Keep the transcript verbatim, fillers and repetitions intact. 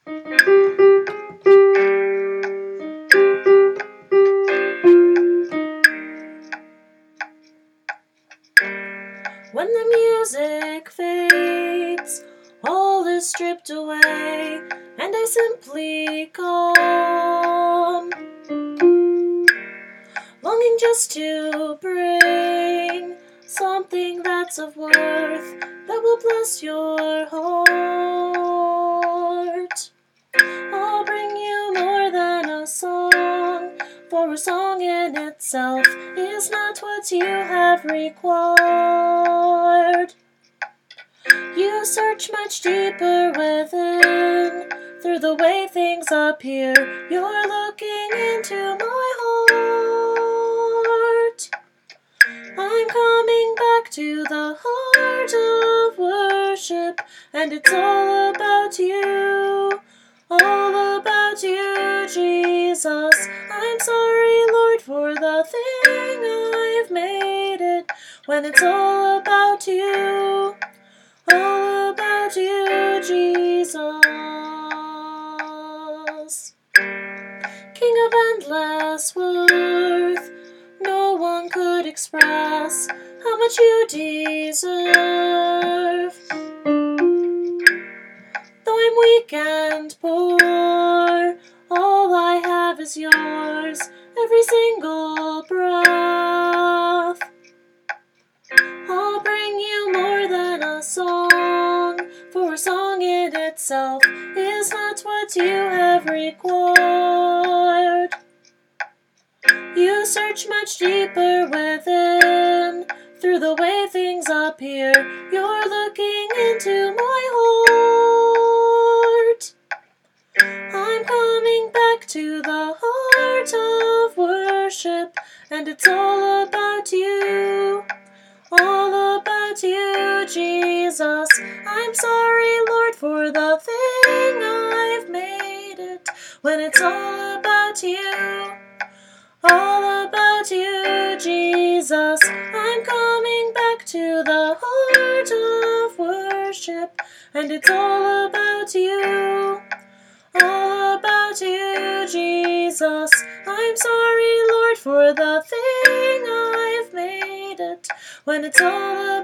When the music fades, all is stripped away, and I simply come, longing just to bring something that's of worth, that will bless your heart. I'll bring you more than a song, for a song in itself is not what you have required. You search much deeper within, through the way things appear. You're looking into my heart. I'm coming back to the heart of worship, and it's all about you, all about you, Jesus. I'm sorry, Lord, for the thing I've made it, when it's all about you, all about you, Jesus. King of endless worth, no one could express how much you deserve. Though I'm weak and poor, all I have is yours, every single breath. I'll bring you more than a song, for a song in itself is not what you have required. You search much deeper within, through the way things appear. You're looking into my heart. I'm coming back to the heart of worship, and it's all about you, all about you, Jesus. I'm sorry, Lord, for the thing I've made it, when it's all about you, all about you, Jesus. I'm coming back to the heart of worship, and it's all about you, all about you, Jesus. I'm sorry, Lord, for the thing I've made it, when it's all about